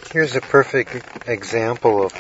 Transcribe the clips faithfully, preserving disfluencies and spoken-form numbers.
Here's a perfect example of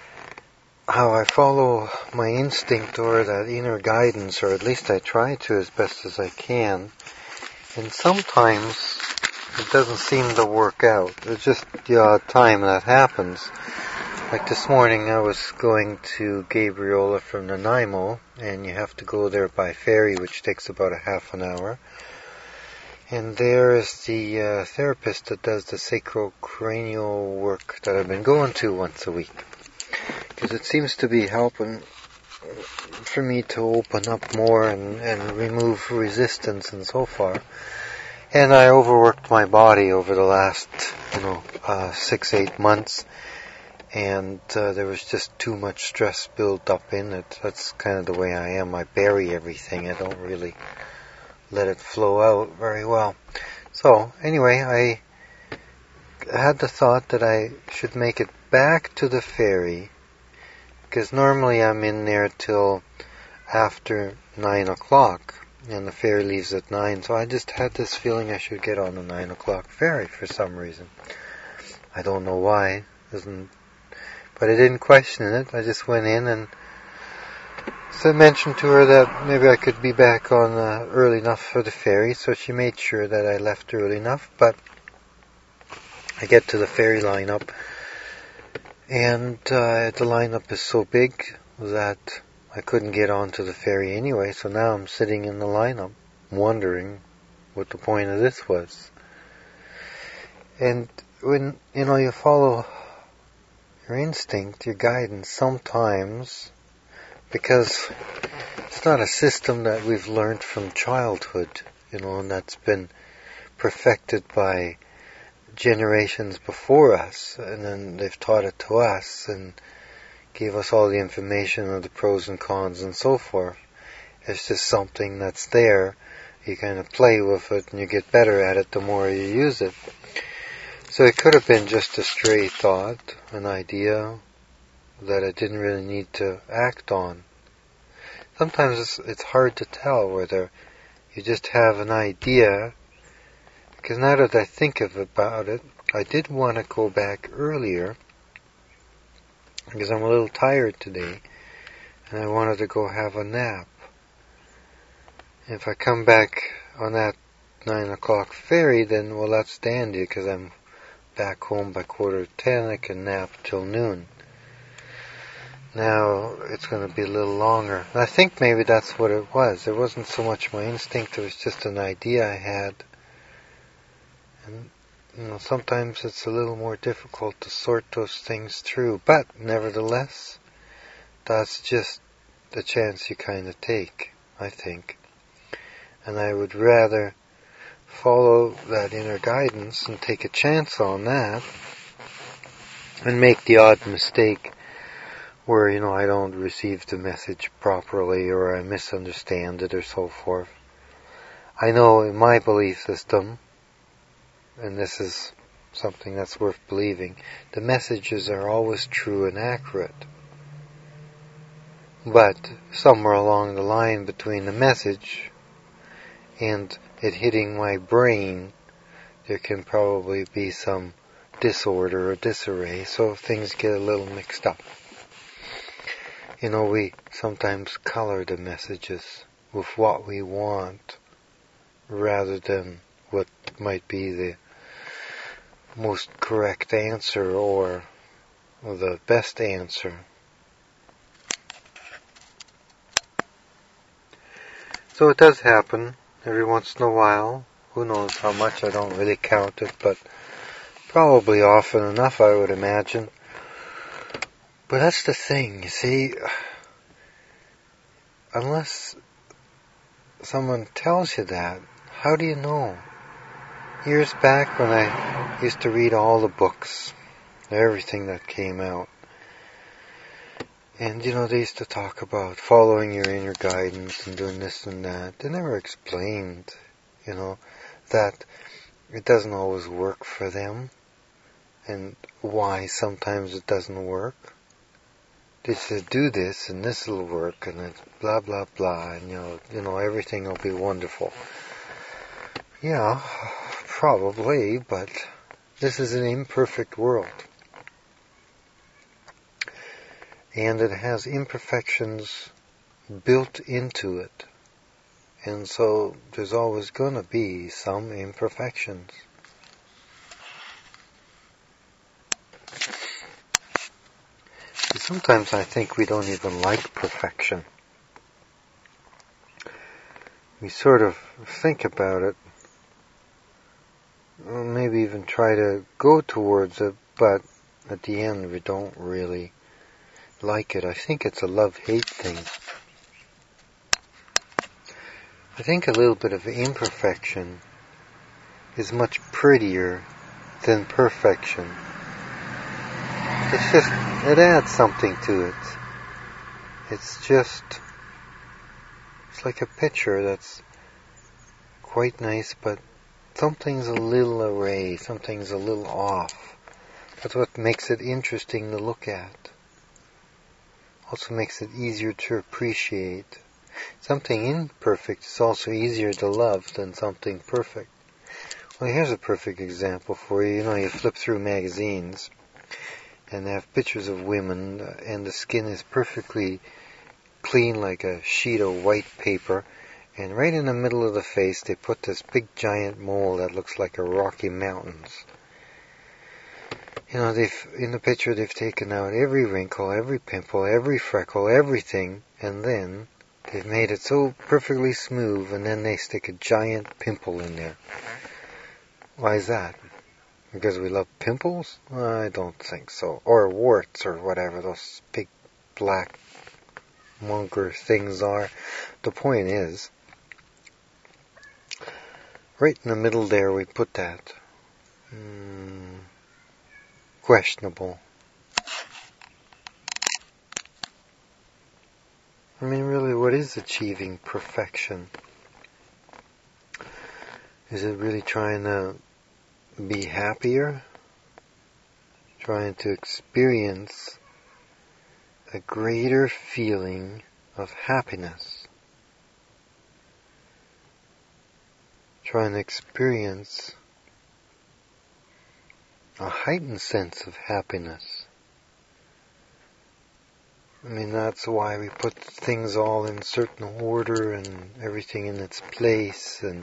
how I follow my instinct or that inner guidance, or at least I try to as best as I can. And sometimes it doesn't seem to work out. It's just the odd time that happens. Like this morning I was going to Gabriola from Nanaimo, and you have to go there by ferry, which takes about a half an hour. And there is the uh, therapist that does the sacrocranial work that I've been going to once a week. Because it seems to be helping for me to open up more and, and remove resistance and so far. And I overworked my body over the last, you know, uh, six, eight months. And uh, there was just too much stress built up in it. That's kind of the way I am. I bury everything. I don't really let it flow out very well. So, anyway, I had the thought that I should make it back to the ferry, because normally I'm in there till after nine o'clock, and the ferry leaves at nine, so I just had this feeling I should get on the nine o'clock ferry for some reason. I don't know why, doesn't, but I didn't question it. I just went in and so I mentioned to her that maybe I could be back on uh, early enough for the ferry, so she made sure that I left early enough. But I get to the ferry lineup, and uh, the lineup is so big that I couldn't get onto the ferry anyway, so now I'm sitting in the lineup wondering what the point of this was. And when, you know, you follow your instinct, your guidance, sometimes, because it's not a system that we've learned from childhood, you know, and that's been perfected by generations before us, and then they've taught it to us and gave us all the information of the pros and cons and so forth. It's just something that's there. You kind of play with it and you get better at it the more you use it. So it could have been just a stray thought, an idea that I didn't really need to act on. Sometimes it's, it's hard to tell whether you just have an idea, because now that I think of about it, I did want to go back earlier, because I'm a little tired today, and I wanted to go have a nap. If I come back on that nine o'clock ferry, then, well, that's dandy, because I'm back home by quarter to ten. I can nap till noon. Now it's going to be a little longer. And I think maybe that's what it was. It wasn't so much my instinct, it was just an idea I had. And, you know, sometimes it's a little more difficult to sort those things through. But, nevertheless, that's just the chance you kind of take, I think. And I would rather follow that inner guidance and take a chance on that and make the odd mistake where, you know, I don't receive the message properly or I misunderstand it or so forth. I know in my belief system, and this is something that's worth believing, the messages are always true and accurate. But somewhere along the line between the message and it hitting my brain, there can probably be some disorder or disarray, so things get a little mixed up. You know, we sometimes color the messages with what we want rather than what might be the most correct answer or, or the best answer. So it does happen every once in a while. Who knows how much, I don't really count it, but probably often enough, I would imagine. But that's the thing, you see, unless someone tells you that, how do you know? Years back when I used to read all the books, everything that came out, and you know, they used to talk about following your inner guidance and doing this and that. They never explained, you know, that it doesn't always work for them and why sometimes it doesn't work. They said, do this and this will work and it's blah blah blah, and you know, you know, everything will be wonderful. Yeah, probably, but this is an imperfect world. and it has imperfections built into it. And so there's always going to be some imperfections. Sometimes I think we don't even like perfection. We sort of think about it, or maybe even try to go towards it, but at the end we don't really like it. I think it's a love-hate thing. I think a little bit of imperfection is much prettier than perfection. It's just, it adds something to it. It's just, it's like a picture that's quite nice, but something's a little awry, something's a little off. That's what makes it interesting to look at. Also makes it easier to appreciate. Something imperfect is also easier to love than something perfect. Well, here's a perfect example for you. You know, you flip through magazines and they have pictures of women, and the skin is perfectly clean like a sheet of white paper, and right in the middle of the face they put this big giant mole that looks like a Rocky Mountains. You know, they've in the picture they've taken out every wrinkle, every pimple, every freckle, everything, and then they've made it so perfectly smooth, and then they stick a giant pimple in there. Why is that? Because we love pimples? I don't think so. Or warts or whatever those big black monger things are. The point is, right in the middle there we put that. Mm, questionable. I mean, really, what is achieving perfection? Is it really trying to be happier? Trying to experience a greater feeling of happiness? Trying to experience a heightened sense of happiness? I mean, that's why we put things all in certain order and everything in its place, and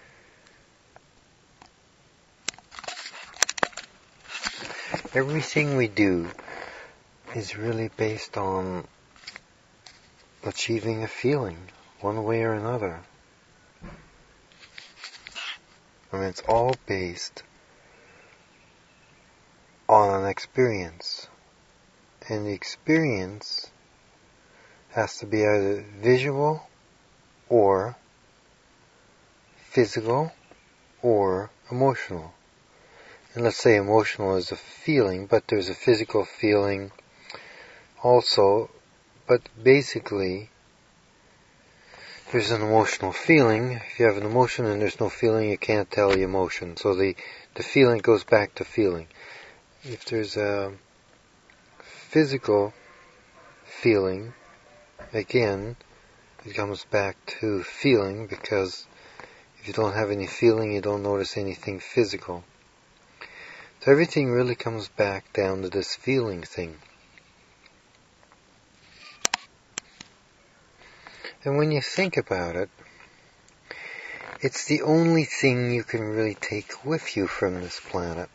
everything we do is really based on achieving a feeling, one way or another. I mean, it's all based on an experience. And the experience has to be either visual or physical or emotional. And let's say emotional is a feeling, but there's a physical feeling also. But basically, there's an emotional feeling. If you have an emotion and there's no feeling, you can't tell the emotion. So the, the feeling goes back to feeling. If there's a physical feeling, again, it comes back to feeling, because if you don't have any feeling, you don't notice anything physical. So everything really comes back down to this feeling thing. And when you think about it, it's the only thing you can really take with you from this planet.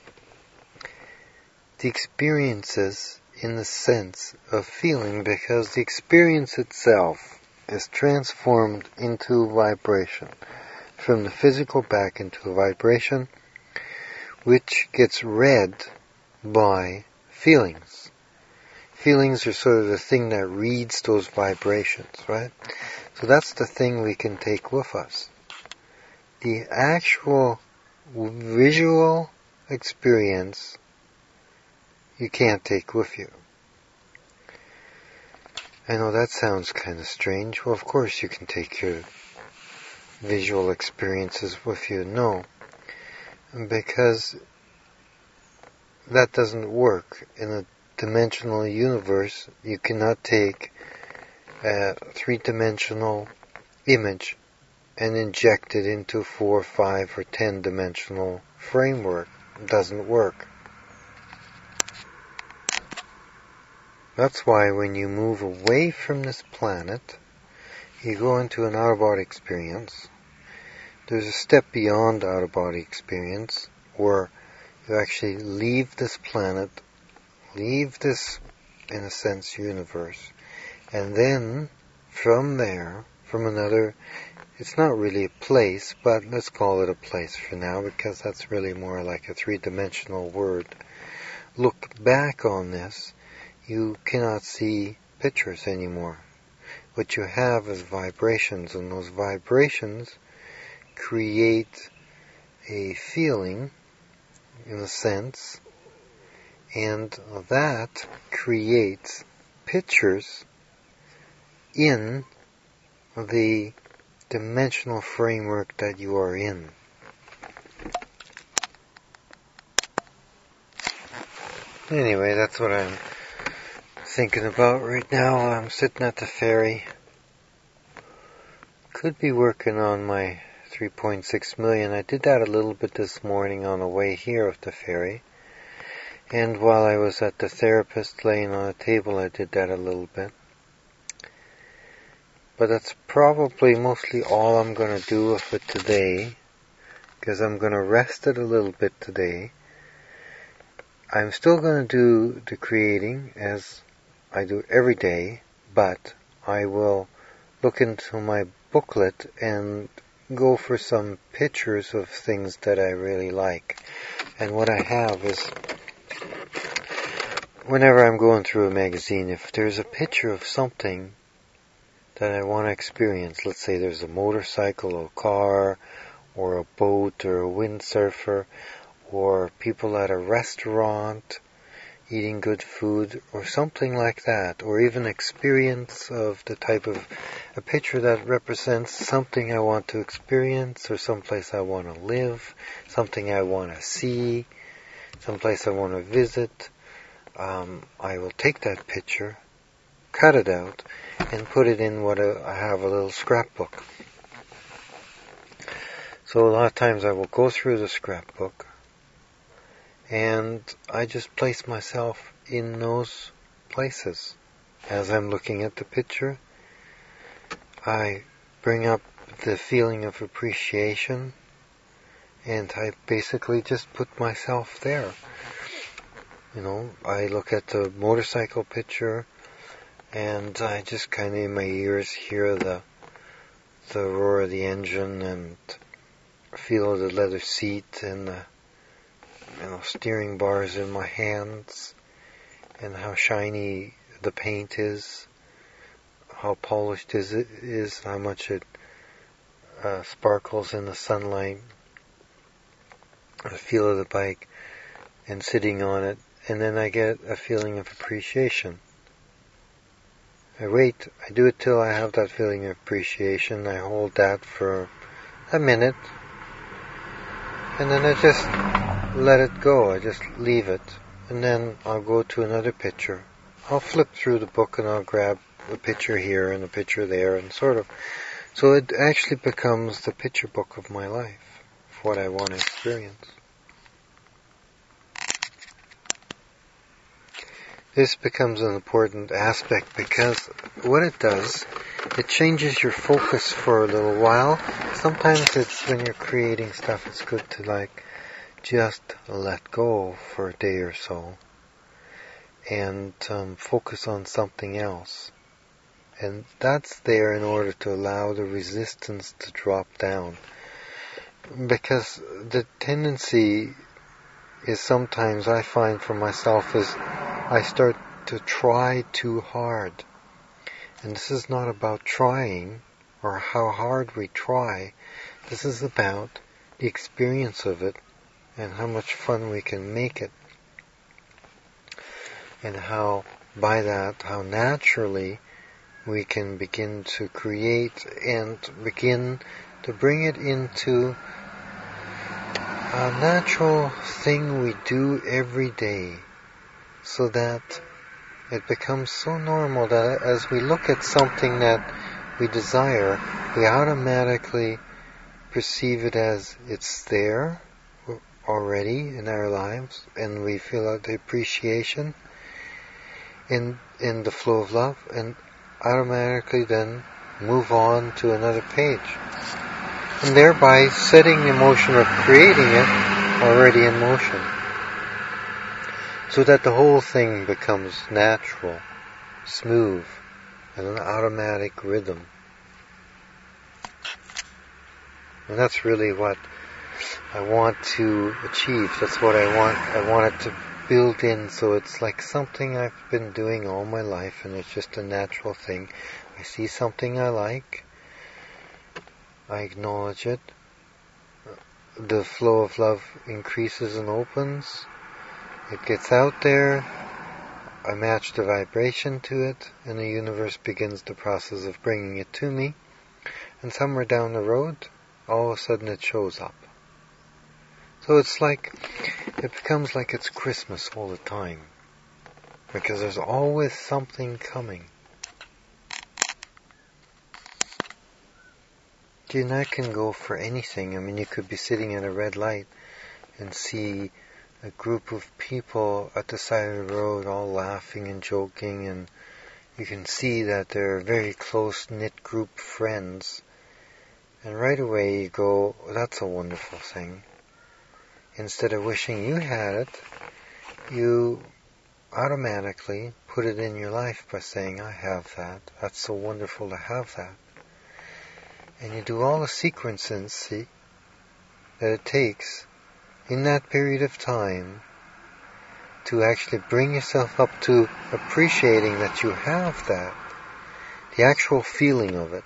The experiences in the sense of feeling, because the experience itself is transformed into vibration, from the physical back into a vibration, which gets read by feelings. Feelings are sort of the thing that reads those vibrations, right? So that's the thing we can take with us. The actual visual experience you can't take with you. I know that sounds kind of strange. Well, of course you can take your visual experiences with you. No. Because that doesn't work. In a dimensional universe, you cannot take a three-dimensional image and inject it into four, five, or ten-dimensional framework. It doesn't work. That's why when you move away from this planet, you go into an out-of-body experience. There's a step beyond out-of-body experience where you actually leave this planet, leave this, in a sense, universe, and then from there, from another, it's not really a place, but let's call it a place for now, because that's really more like a three-dimensional word. Look back on this, you cannot see pictures anymore. What you have is vibrations, and those vibrations create a feeling, in a sense, and that creates pictures in the dimensional framework that you are in. Anyway, that's what I'm thinking about right now. I'm sitting at the ferry. Could be working on my three point six million. I did that a little bit this morning on the way here of the ferry. And while I was at the therapist laying on a table, I did that a little bit. But that's probably mostly all I'm going to do with it today, because I'm going to rest it a little bit today. I'm still going to do the creating as I do every day, but I will look into my booklet and go for some pictures of things that I really like. And what I have is, whenever I'm going through a magazine, if there's a picture of something that I want to experience, let's say there's a motorcycle or a car or a boat or a windsurfer or people at a restaurant eating good food or something like that, or even experience of the type of a picture that represents something I want to experience or someplace I want to live, something I want to see, someplace I want to visit, um, I will take that picture, cut it out, and put it in what a, I have a little scrapbook. So a lot of times I will go through the scrapbook and I just place myself in those places. As I'm looking at the picture, I bring up the feeling of appreciation and I basically just put myself there. You know, I look at the motorcycle picture and I just kind of in my ears hear the the roar of the engine and feel the leather seat and the you know, steering bars in my hands and how shiny the paint is, how polished is it is, how much it uh, sparkles in the sunlight. The feel of the bike and sitting on it, and then I get a feeling of appreciation. I wait, I do it till I have that feeling of appreciation. I hold that for a minute, and then I just let it go. I just leave it, and then I'll go to another picture. I'll flip through the book and I'll grab a picture here and a picture there, and sort of, so it actually becomes the picture book of my life, of what I want to experience. This becomes an important aspect because what it does, it changes your focus for a little while. Sometimes it's when you're creating stuff, it's good to like just let go for a day or so and um, focus on something else. And that's there in order to allow the resistance to drop down. Because the tendency is sometimes, I find for myself, is I start to try too hard. And this is not about trying or how hard we try. This is about the experience of it and how much fun we can make it. And how, by that, how naturally we can begin to create and begin to bring it into a natural thing we do every day, so that it becomes so normal that as we look at something that we desire, we automatically perceive it as it's there already in our lives, and we feel out the appreciation, in in the flow of love, and automatically then move on to another page, and thereby setting the motion of creating it already in motion, so that the whole thing becomes natural, smooth, and an automatic rhythm. And that's really what I want to achieve. That's what I want. I want it to build in, so it's like something I've been doing all my life, and it's just a natural thing. I see something I like, I acknowledge it, the flow of love increases and opens, it gets out there, I match the vibration to it, and the universe begins the process of bringing it to me, and somewhere down the road, all of a sudden it shows up. So it's like, it becomes like it's Christmas all the time, because there's always something coming. And that can go for anything. I mean, you could be sitting at a red light and see a group of people at the side of the road all laughing and joking, and you can see that they're very close-knit group friends. And right away you go, that's a wonderful thing. Instead of wishing you had it, you automatically put it in your life by saying, I have that. That's so wonderful to have that. And you do all the sequencing, see, that it takes in that period of time to actually bring yourself up to appreciating that you have that, the actual feeling of it,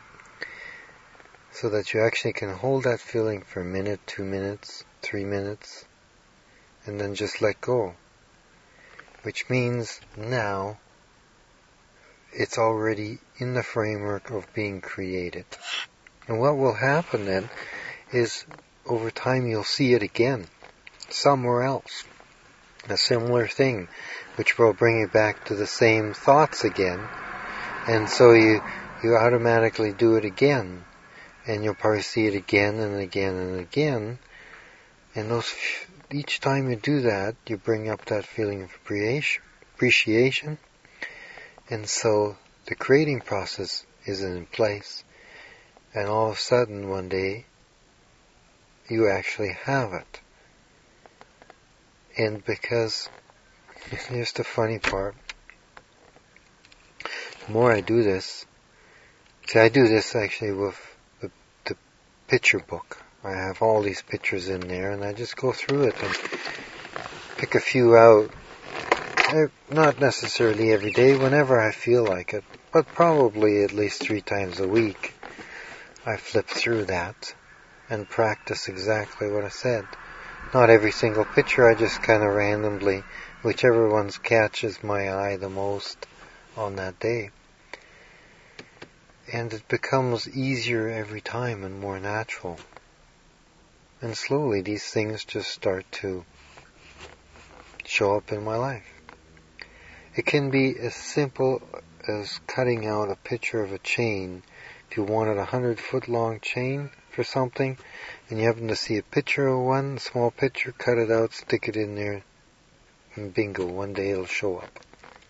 so that you actually can hold that feeling for a minute, two minutes, three minutes, and then just let go. Which means now it's already in the framework of being created. And what will happen then is over time you'll see it again, somewhere else, a similar thing, which will bring you back to the same thoughts again, and so you, you automatically do it again, and you'll probably see it again and again and again, and those, each time you do that, you bring up that feeling of appreciation, and so the creating process is in place, and all of a sudden one day you actually have it. And because, here's the funny part, the more I do this, see, I do this actually with the, the picture book. I have all these pictures in there, and I just go through it and pick a few out. Not necessarily every day, whenever I feel like it, but probably at least three times a week. I flip through that and practice exactly what I said. Not every single picture, I just kind of randomly, whichever ones catches my eye the most on that day. And it becomes easier every time and more natural. And slowly these things just start to show up in my life. It can be as simple as cutting out a picture of a chain. If you wanted a hundred foot long chain for something, and you happen to see a picture of one, a small picture, cut it out, stick it in there, and bingo, one day it'll show up.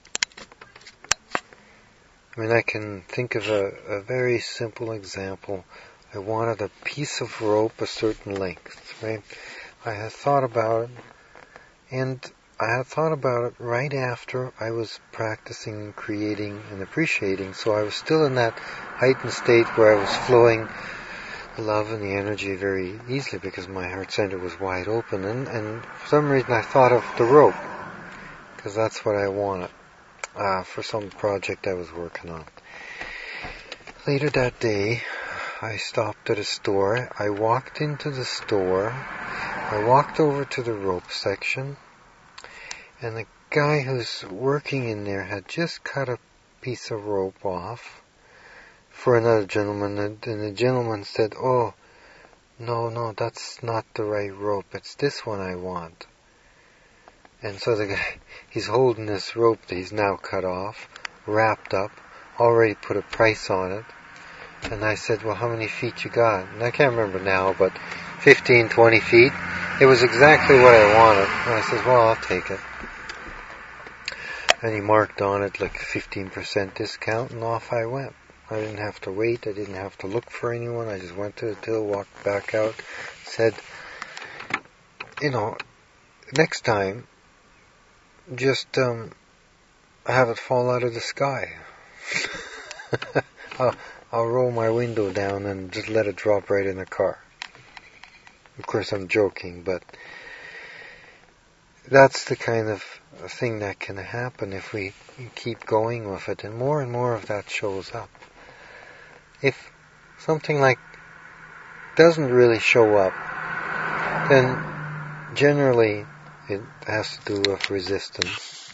I mean, I can think of a, a very simple example. I wanted a piece of rope a certain length, right? I had thought about it, and I had thought about it right after I was practicing creating and appreciating, so I was still in that heightened state where I was flowing the love and the energy very easily because my heart center was wide open, and, and for some reason I thought of the rope, because that's what I wanted uh, for some project I was working on. Later that day, I stopped at a store. I walked into the store, I walked over to the rope section, and the guy who's working in there had just cut a piece of rope off for another gentleman, and the gentleman said, oh, no, no, that's not the right rope, it's this one I want. And so the guy, he's holding this rope that he's now cut off, wrapped up, already put a price on it, and I said, well, how many feet you got? And I can't remember now, but fifteen, twenty feet. It was exactly what I wanted. And I said, well, I'll take it. And he marked on it like fifteen percent discount, and off I went. I didn't have to wait. I didn't have to look for anyone. I just went to the till, walked back out, said, you know, next time, just um, have it fall out of the sky. I'll, I'll roll my window down and just let it drop right in the car. Of course, I'm joking, but that's the kind of thing that can happen if we keep going with it, and more and more of that shows up. If something like doesn't really show up, then generally it has to do with resistance.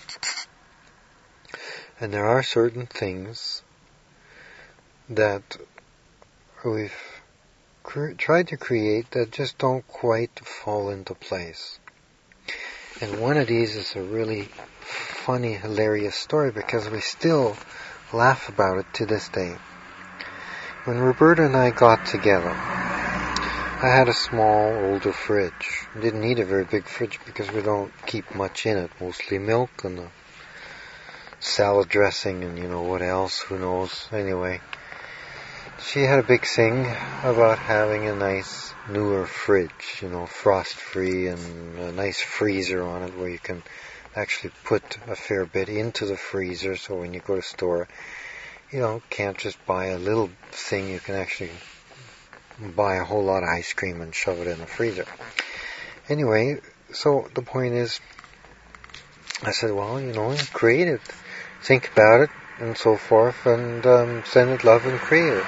And there are certain things that we've cre- tried to create that just don't quite fall into place. And one of these is a really funny, hilarious story because we still laugh about it to this day. When Roberta and I got together, I had a small, older fridge. I didn't need a very big fridge because we don't keep much in it. Mostly milk and a salad dressing and you know what else, who knows. Anyway, she had a big thing about having a nice, newer fridge, you know, frost-free and a nice freezer on it where you can actually put a fair bit into the freezer so when you go to store, you know, can't just buy a little thing, you can actually buy a whole lot of ice cream and shove it in the freezer. Anyway, so the point is, I said, well, you know, create it, think about it, and so forth, and um, send it love and create it.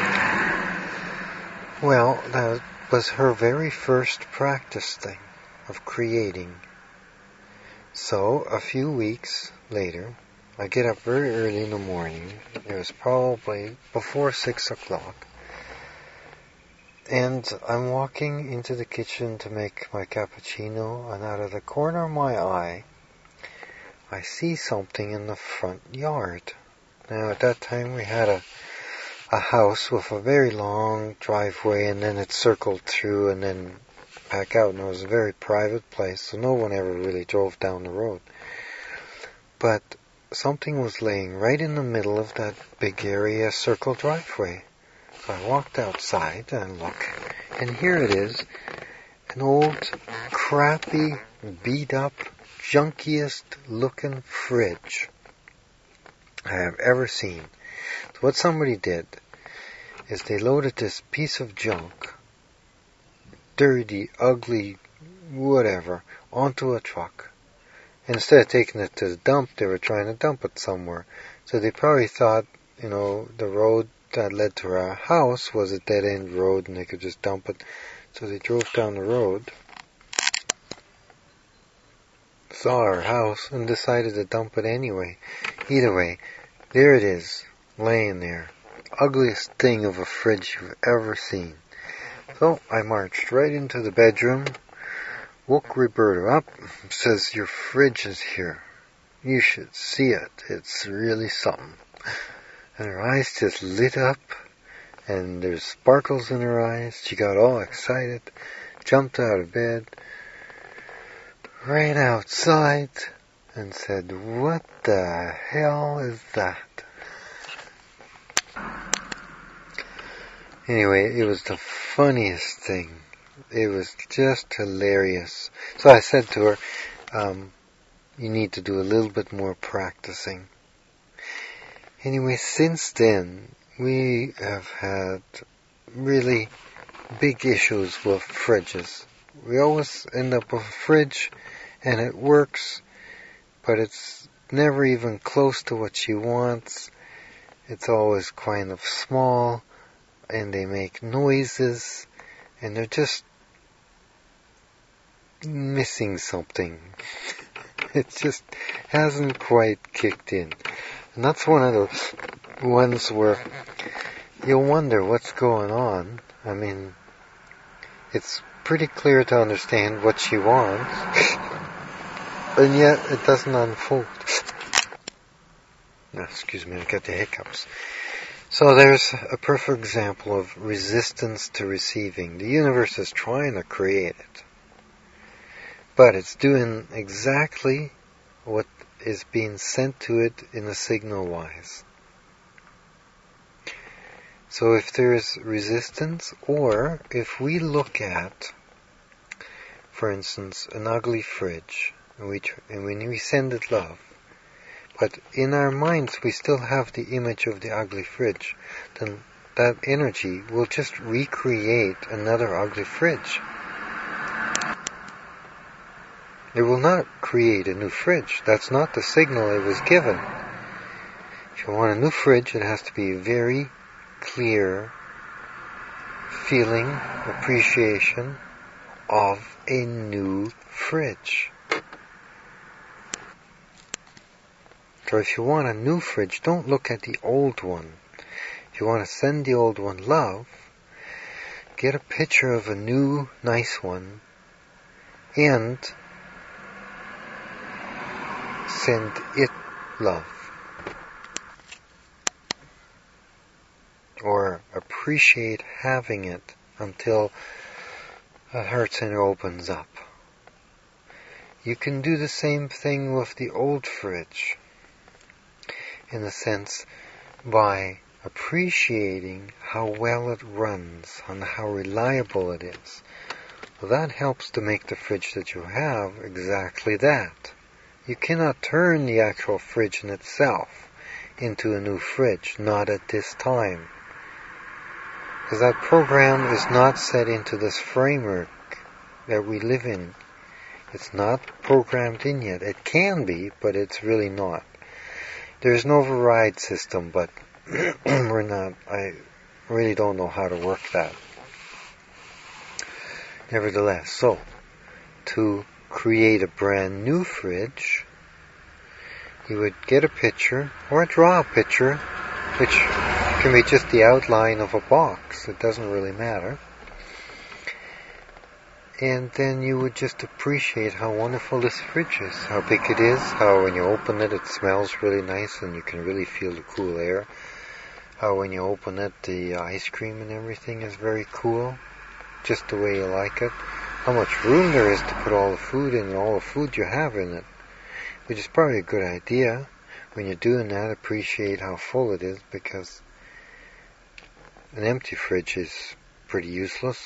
Well, that was her very first practice thing of creating. So, a few weeks later, I get up very early in the morning. It was probably before six o'clock. And I'm walking into the kitchen to make my cappuccino, and out of the corner of my eye, I see something in the front yard. Now, at that time, we had a, a house with a very long driveway, and then it circled through and then back out. And it was a very private place, so no one ever really drove down the road. But something was laying right in the middle of that big area circle driveway. So I walked outside and look, and here it is, an old, crappy, beat-up, junkiest looking fridge I have ever seen. So what somebody did is they loaded this piece of junk, dirty, ugly, whatever, onto a truck. And instead of taking it to the dump, they were trying to dump it somewhere. So they probably thought, you know, the road that led to our house was a dead-end road and they could just dump it. So they drove down the road, saw our house, and decided to dump it anyway. Either way, there it is, laying there. Ugliest thing of a fridge you've ever seen. So I marched right into the bedroom, woke Roberta up, says, your fridge is here. You should see it. It's really something. And her eyes just lit up, and there's sparkles in her eyes. She got all excited, jumped out of bed, ran outside, and said, what the hell is that? Anyway, it was the funniest thing. It was just hilarious. So I said to her, um, you need to do a little bit more practicing. Anyway, since then, we have had really big issues with fridges. We always end up with a fridge, and it works, but it's never even close to what she wants. It's always kind of small, and they make noises, and they're just missing something. It just hasn't quite kicked in. And that's one of those ones where you'll wonder what's going on. I mean, it's pretty clear to understand what she wants, and yet it doesn't unfold. Excuse me, I got the hiccups. So there's a perfect example of resistance to receiving. The universe is trying to create it, but it's doing exactly what is being sent to it in a signal wise. So if there is resistance, or if we look at, for instance, an ugly fridge, and, we tr- and when we send it love, but in our minds we still have the image of the ugly fridge, then that energy will just recreate another ugly fridge. It will not create a new fridge. That's not the signal it was given. If you want a new fridge, it has to be a very clear feeling, appreciation of a new fridge. So if you want a new fridge, don't look at the old one. If you want to send the old one love, get a picture of a new, nice one, and send it love. Or appreciate having it until the heart center opens up. You can do the same thing with the old fridge, in a sense, by appreciating how well it runs and how reliable it is. Well, that helps to make the fridge that you have exactly that. You cannot turn the actual fridge in itself into a new fridge, not at this time. Because that program is not set into this framework that we live in. It's not programmed in yet. It can be, but it's really not. There's no override system, but we're not, I really don't know how to work that. Nevertheless, so, to create a brand new fridge, you would get a picture, or draw a picture, which can be just the outline of a box. It doesn't really matter. And then you would just appreciate how wonderful this fridge is, how big it is, how when you open it, it smells really nice and you can really feel the cool air. How when you open it, the ice cream and everything is very cool, just the way you like it. How much room there is to put all the food in and all the food you have in it, which is probably a good idea. When you're doing that, appreciate how full it is, because an empty fridge is pretty useless.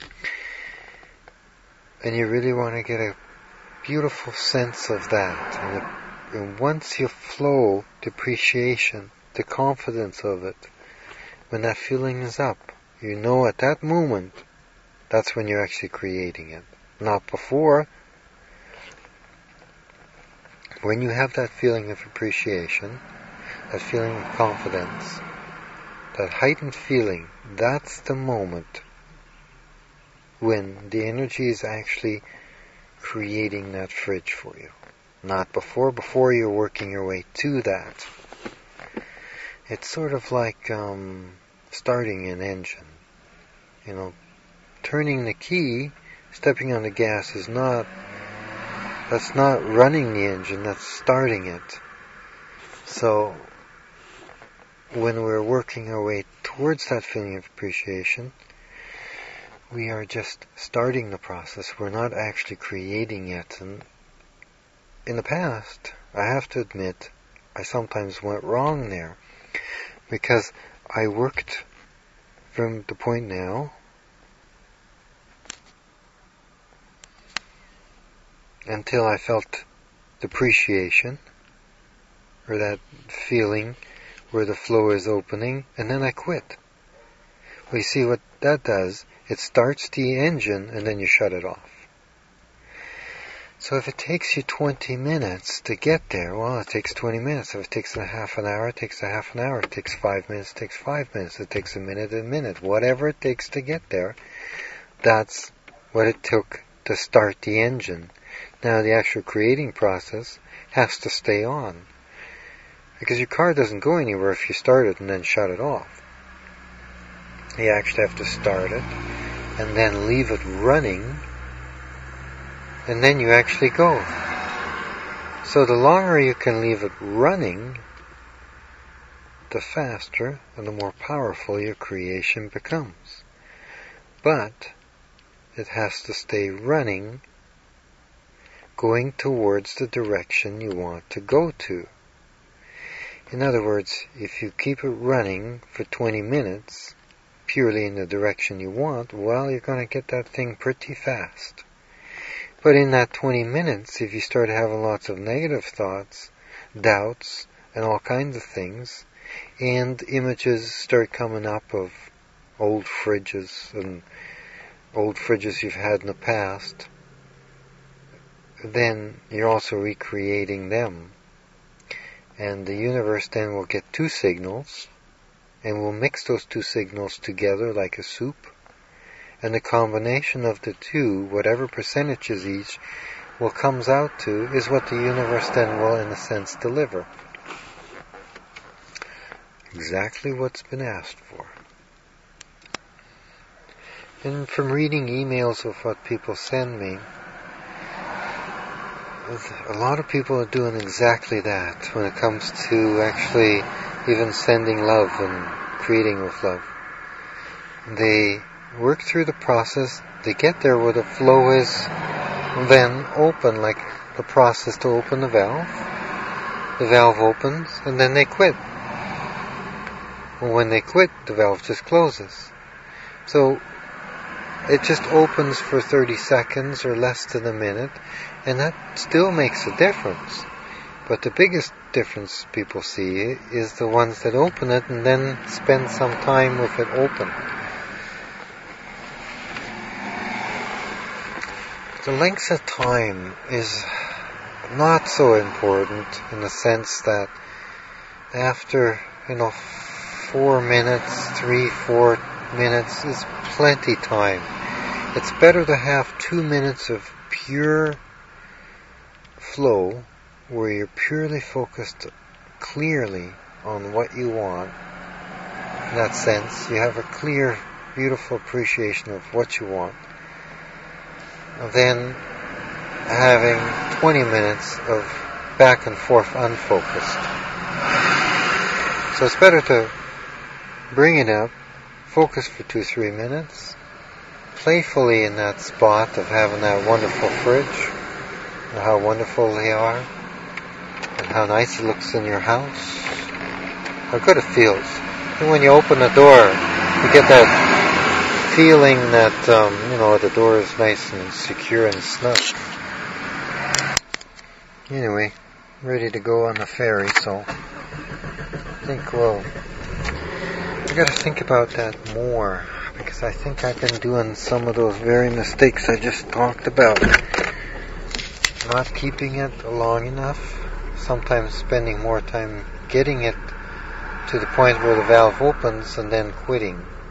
And you really want to get a beautiful sense of that. And, it, and once you flow the appreciation, the confidence of it, when that feeling is up, you know at that moment, that's when you're actually creating it. Not before. When you have that feeling of appreciation, that feeling of confidence, that heightened feeling, that's the moment when the energy is actually creating that fridge for you. Not before. Before you're working your way to that. It's sort of like um, starting an engine. You know, turning the key, stepping on the gas is not, that's not running the engine, that's starting it. So, when we're working our way towards that feeling of appreciation, we are just starting the process. We're not actually creating it. And in the past, I have to admit, I sometimes went wrong there. Because I worked from the point now until I felt the appreciation, or that feeling where the flow is opening, and then I quit. Well, you see what that does? It starts the engine and then you shut it off. So if it takes you twenty minutes to get there, well, it takes twenty minutes. If it takes a half an hour, it takes a half an hour. It takes five minutes, it takes five minutes. It takes a minute, a minute. Whatever it takes to get there, that's what it took to start the engine. Now the actual creating process has to stay on. Because your car doesn't go anywhere if you start it and then shut it off. You actually have to start it and then leave it running, and then you actually go. So the longer you can leave it running, the faster and the more powerful your creation becomes. But it has to stay running, going towards the direction you want to go to. In other words, if you keep it running for twenty minutes, purely in the direction you want, well, you're going to get that thing pretty fast. But in that twenty minutes, if you start having lots of negative thoughts, doubts, and all kinds of things, and images start coming up of old fridges and old fridges you've had in the past, then you're also recreating them. And the universe then will get two signals, and will mix those two signals together like a soup, and the combination of the two, whatever percentages each will comes out to, is what the universe then will, in a sense, deliver. Exactly what's been asked for. And from reading emails of what people send me, a lot of people are doing exactly that when it comes to actually even sending love and creating with love. They work through the process, they get there where the flow is, then open, like the process to open the valve. The valve opens, and then they quit. Well, when they quit, the valve just closes. So it just opens for thirty seconds or less than a minute, and that still makes a difference. But the biggest difference people see is the ones that open it and then spend some time with it open. The length of time is not so important in the sense that after, you know, four minutes, three, four minutes is plenty time. It's better to have two minutes of pure flow where you're purely focused clearly on what you want. In that sense, you have a clear, beautiful appreciation of what you want. Then having twenty minutes of back and forth unfocused. So it's better to bring it up, focus for two, three minutes, playfully in that spot of having that wonderful fridge, and how wonderful they are, and how nice it looks in your house, how good it feels. And when you open the door, you get that feeling that, um, you know, the door is nice and secure and snug. Anyway, ready to go on the ferry, so I think, well, I gotta think about that more, because I think I've been doing some of those very mistakes I just talked about. Not keeping it long enough, sometimes spending more time getting it to the point where the valve opens and then quitting.